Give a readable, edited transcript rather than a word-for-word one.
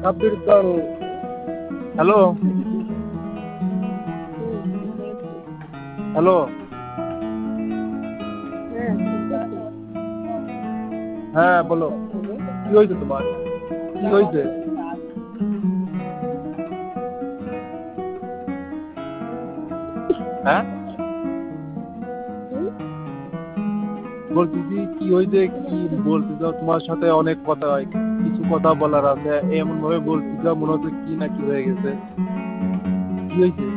আব্দুল কাল hello hello হ্যাঁ বলো কি হয়েছে তোমার কি হয়েছে হ্যাঁ বলছি কি হয়েছে কি বলতে চাও তোমার সাথে অনেক কথা হয় কিছু কথা বলার আছে এমন ভাবে বলতে চাও মনে হচ্ছে কি না কি হয়ে গেছে কি হয়েছে